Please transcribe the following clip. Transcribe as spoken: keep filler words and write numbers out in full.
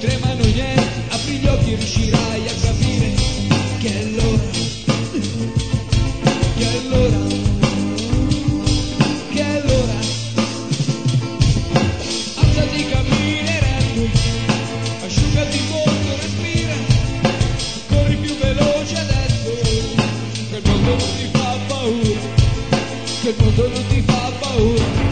tremano i nervi, apri gli occhi e riuscirai a capire che è l'ora, che è l'ora, che è l'ora. Alzati, camminerebbe, asciugati il volto, respira, corri più veloce adesso, che il mondo non ti fa paura, che il mondo non ti fa paura.